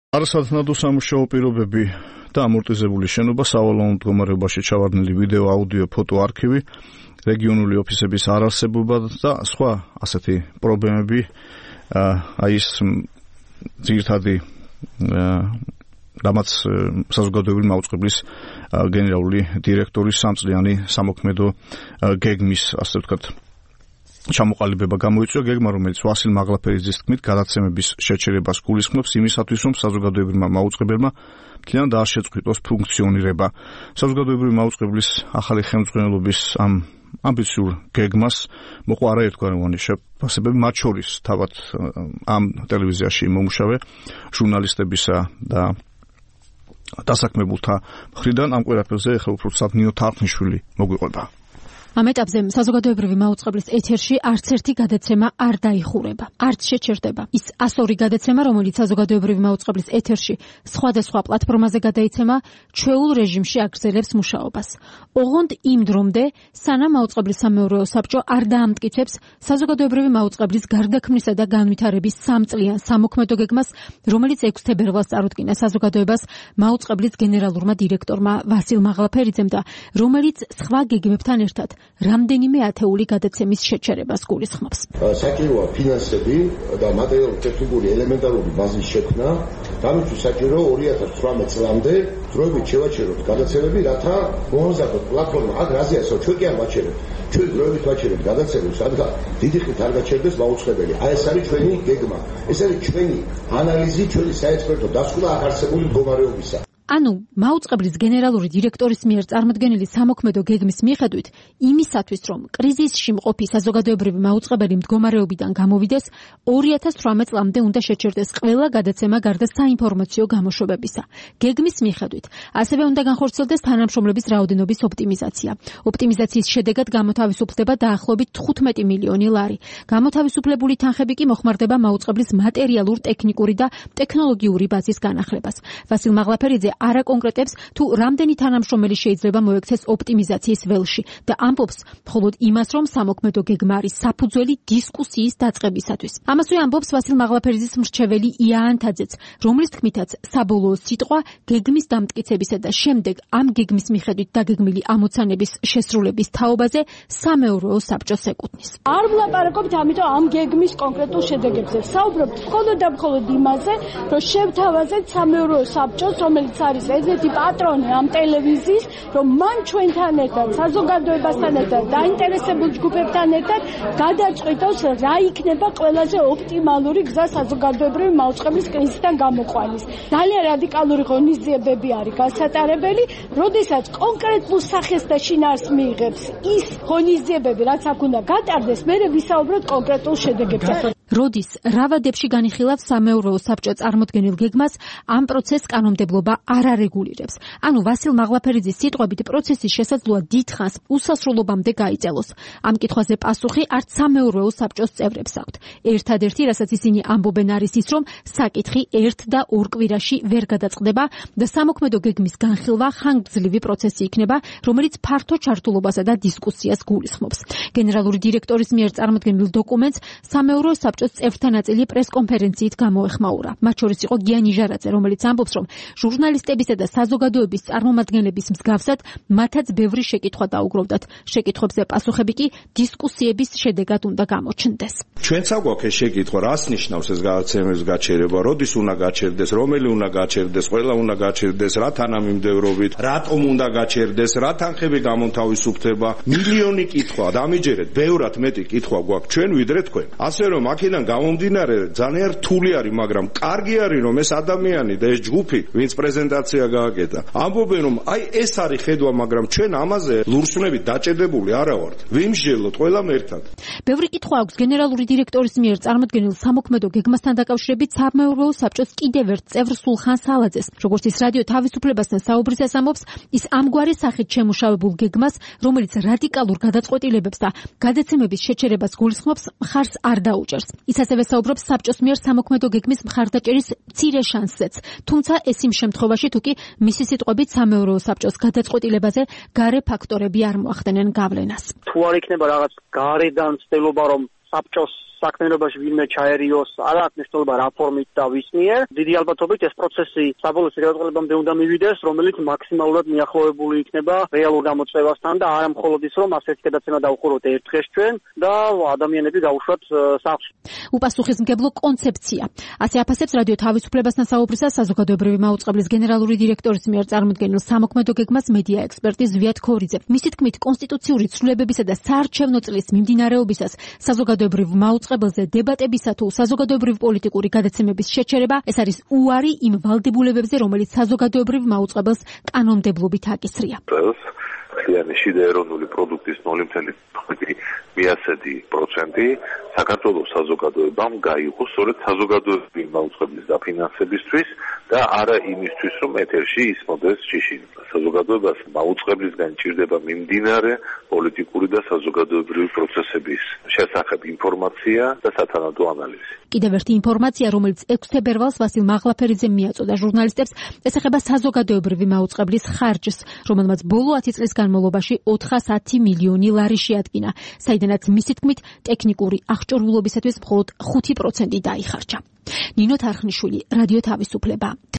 არასათანადო სამუშაო პირობები და ამორტიზებული შენობა, სავალალო მდგომარეობაში ჩავარდნილი ვიდეო, აუდიო, ფოტო არქივი, რეგიონული ოფისების არარსებობა და სხვა ასეთი პრობლემები, ის ძირითადი რამაც საზოგადოებრივი მაუწყებლის გენერალური დირექტორის სამწლიანი სამოქმედო გეგმის, ასე ვთქვათ, ჩამოყალიბება გამოიწვია. გეგმა, რომელიც ვასილ მაღლაფერიძის თქმით გადაცემების შეჩერებას გულისხმობს იმისათვის, რომ საზოგადოებრივმა მაუწყებელმა მთლიანად არ შეწყვიტოს ფუნქციონირება. საზოგადოებრივი მაუწყებლის ახალი ხელმძღვანელობის ამ ამბიციურ გეგმას მოყვა არაერთგვაროვანი შეფასებები, მათ შორის თავად ამ ტელევიზიაში მომუშავე ჟურნალისტებისა და დასაქმებულთა მხრიდან. ამ ყველაფერზე ახლა უფრო ნინო თარხნიშვილი მოგვიყვება. ამ ეტაპზე საზოგადოებრივი მაუწყებლის ეთერში არც ერთი გადაცემა არ დაიხურება, არც შეჩერდება. ის 102 გადაცემა, რომელიც საზოგადოებრივი მაუწყებლის ეთერში სხვადასხვა პლატფორმაზე გადაიცემა, ჩვეულ რეჟიმში აგრძელებს მუშაობას. ოღონდ იმ დრომდე, სანამ მაუწყებლის სამეურვეო საბჭო არ დაამტკიცებს საზოგადოებრივი მაუწყებლის გარდაქმნისა და განვითარების სამწლიან სამოქმედო გეგმას, რომელიც 6 თებერვალს წარუდგინა საზოგადოებას მაუწყებლის გენერალურმა დირექტორმა ვასილ მაღლაფერიძემ და რომელიც სხვა გეგმებთან ერთად რამდენიმე ათეული გადაცემის შეჩერებას გულისხმობს. საჭიროა ფინანსები და მატერიალურ-ტექნიკური ელემენტარული ბაზის შექმნა, გამიჩნდა საჭირო 2018 წლამდე დროებით შევაჩეროთ გადაცემები, რათა მოამზადოთ პლატფორმა. აქ რაზეა, ჩვენ კი არ ვაჩერებთ. ჩვენ დროებით ვაჩერებთ გადაცემებს, რადგან დიდი ხნით არ გაჩერდეს მაუწყებელი. აი ეს არის ჩვენი გეგმა. ეს არის ჩვენი ანალიზი, ჩვენი საექსპერტო დასკვნა აქ არსებული მდგომარეობისა. ანუ მაუწყებლის გენერალური დირექტორის მიერ წარმოდგენილი სამოქმედო გეგმის მიხედვით, იმისათვის, რომ კრიზისში მყოფი საზოგადოებრივი მაუწყებელი მდგომარეობიდან გამოვიდეს, 2018 წლამდე უნდა შეჩერდეს ყველა გადაცემა გარდა საინფორმაციო გამოშვებებისა. გეგმის მიხედვით, ასევე უნდა განხორციელდეს თანამშრომლების რაოდენობის ოპტიმიზაცია. ოპტიმიზაციის შედეგად გამოთავისუფლდება დაახლოებით 15 მილიონი ლარი. გამოთავისუფლებული თანხები კი მოხმარდება მაუწყებლის მატერიალურ-ტექნიკური და ტექნოლოგიური ბაზის განახლებას. ვასილ მაღლაფერიძე არ აკონკრეტებს თუ რამდენი თანამშრომელი შეიძლება მოექცეს ოპტიმიზაციის ველში და ამბობს მხოლოდ იმას, რომ სამოქმედო გეგმა არის საფუძველი დისკუსიის დაწყებისათვის. ამასვე ამბობს ვასილ მაღლაფერიძის მრჩეველი იაან თაძეც, რომლის თქმითაც საბოლოო სიტყვა გეგმის დამტკიცებისა და შემდეგ ამ გეგმის მიხედვით დაგეგმილი ამოცანების შესრულების თაობაზე სამეურვეო საბჭოს ეკუთვნის. არ ვლაპარაკობთ ამიტომ ამ გეგმის კონკრეტულ შედეგებზე. საუბრობთ მხოლოდ და მხოლოდ იმაზე, რომ შევთავაზეთ სამეურვეო საბჭოს, რომელიც არის ერთ-ერთი პატრონი ამ ტელევიზიის, რომ მან ჩვენთან ერთად, საზოგადოებასთან ერთად, დაინტერესებულ ჯგუფებთან ერთად გადაწყვიტოს, რა იქნება ყველაზე ოპტიმალური გზა საზოგადოებრივი მაუწყებლის კრიზისიდან გამოყვანის. ძალიან რადიკალური ღონისძიებები არის გასატარებელი, როდესაც კონკრეტულ სახეს და შინაარსს მიიღებს ის ღონისძიებები, რაც აქ უნდა გატარდეს, მერე ვისაუბროთ კონკრეტულ შედეგებზე. როდის რა ვადებში განიხილავს სამეურვეო საბჭო წარმოდგენილ გეგმას, ამ პროცესს კანონმდებლობა არ არეგულირებს. ანუ ვასილ მაღლაფერიძის სიტყვებით პროცესის შესაძლოა დიდხანს უსასრულობამდე გაიწელოს. ამ კითხვაზე პასუხი არც სამეურვეო საბჭოს წევრებს აქვთ. ერთადერთი, რასაც ისინი ამბობენ, არის ის, რომ საკითხი 1 და 2 კვირაში ვერ გადაწყდება და სამოქმედო გეგმის განხილვა ხანგრძლივი პროცესი იქნება, რომელიც ფართო ჩართულობასა და დისკუსიას გულისხმობს. გენერალური დირექტორის მიერ წარმოდგენილ დოკუმენტს სამეურვეო საბჭოს წევრთა ნაწილი პრესკონფერენციით გამოეხმაურა. მათ შორის იყო გია ნიჟარაძე, რომელიც ამბობს, რომ ჟურნალისტებისა და საზოგადოების წარმომადგენლების მსგავსად მათაც ბევრი შეკითხვა დაუგროვდათ. შეკითხვებზე პასუხები კი დისკუსიების შედეგად უნდა გამოჩნდეს. ჩვენც აგვაქვს ეს შეკითხვა, რას ნიშნავს ეს გადაცემების გაჩერება, როდის უნდა გაჩერდეს, რომელი უნდა გაჩერდეს, ყველა უნდა გაჩერდეს, რა თანამიმდევრობით, რატომ უნდა გაჩერდეს, რა თანხები გამონთავისუფლდება, მილიონი კითხვა, დამიჯერეთ, ბევრად მეტი კითხვა გვაქვს ჩვენ ვიდრე თქვენ. ასე რომ აქედან გამომდინარე ძალიან რთული არის, მაგრამ კარგი არის, რომ ეს ადამიანი და ეს ჯგუფი, ვინც პრეზენტაცია გააკეთა, ამბობენ, რომ აი ეს არის ხედვა, მაგრამ ჩვენ ამაზე ლურსმნებით დაჭედებული არა ვართ. ვიმსჯელოთ ყველამ ერთად. ბევრი კითხვა აქვს გენერალური დირექტორის მიერ წარმოდგენილ სამოქმედო გეგმასთან დაკავშირებით სამეურვეო საბჭოს კიდევ ერთ წევრ სულხან სალაძეს. როგორც ის რადიო თავისუფლებასთან საუბრისას ამბობს, ის ამგვარი სახით შემუშავებულ გეგმას, რომელიც რადიკალურ გადაწყვეტილებებს და გადაცემების შეჩერებას გულისხმობს, მხარს არ დაუჭერს. ის ასევე საუბრობს საბჭოს მიერ სამოქმედო გეგმის მხარდაჭერის მცირე შანსზეც, თუმცა ეს იმ შემთხვევაში, თუ კი მისი სიტყვებით სამეურვეო საბჭოს გადაწყვეტილებაზე გარე ფაქტორები არ მოახდენენ გავლენას. თუ არ იქნება რაღაც გარედან ცდილობა, რომ საბჭოს საქმიანობაში ვინმე ჩაერიოს, არ აქვს მნიშვნელობა რა ფორმით და ვის მიერ. დიდი ალბათობით ეს პროცესი საბოლოო შეთავაზებამდე უნდა მივიდეს, რომელიც მაქსიმალურად მიახლოებული იქნება რეალურ გამოწვევასთან და არა მხოლოდ ის, რომ ასეთი გადაცემა დავუყუროთ ერთ დღეს ჩვენ და ადამიანები გაუშვათ სახლში. უპასუხისმგებლო კონცეფცია. ასე აფასებს რადიო თავისუფლებასთან საუბრისას საზოგადოებრივი მაუწყებლის გენერალური დირექტორის მიერ წარმოდგენილ სამოქმედო გეგმას მედია ექსპერტი ზვიად ქორიძე. მისი თქმით, კონსტიტუციური ცვლილებებისა და საარჩევნო წლის მიმდინარეობისას საზოგადოებრივ მაუწყებელზე დებატებისა თუ საზოგადოებრივ პოლიტიკური გადაცემების შეჩერება ეს არის უარი იმ ვალდებულებებზე, რომელიც საზოგადოებრივ მაუწყებელს კანონმდებლობით აკისრია. ხიანი შიდა ეროვნული პროდუქტის 0.5% საქართველოს საზოგადოებამ გაიღო სწორედ საზოგადოებრივი მაუწყებლის დაფინანსებისთვის და არა იმისთვის, რომ ეთერში ისმოდეს ჯიში. საზოგადოებას მაუწყებლისგან ჭირდება მიმდინარე პოლიტიკური და საზოგადოებრივი პროცესების შესახებ ინფორმაცია და სათანადო ანალიზი. კიდევ ერთი ინფორმაცია, რომელიც 6 თებერვალს ვასილ მაღლაფერიძემ მიაწოდა ჟურნალისტებს, ეხება საზოგადოებრივი მაუწყებლის ხარჯს, რომელმაც ბოლო 10 წლის განმავლობაში 410 მილიონი ლარი შეადგინა, საიდანაც მისი თქმით ტექნიკური აღჭურვილობისათვის მხოლოდ 5% დაიხარჯა. ნინო თარხნიშვილი, რადიო თავისუფლება.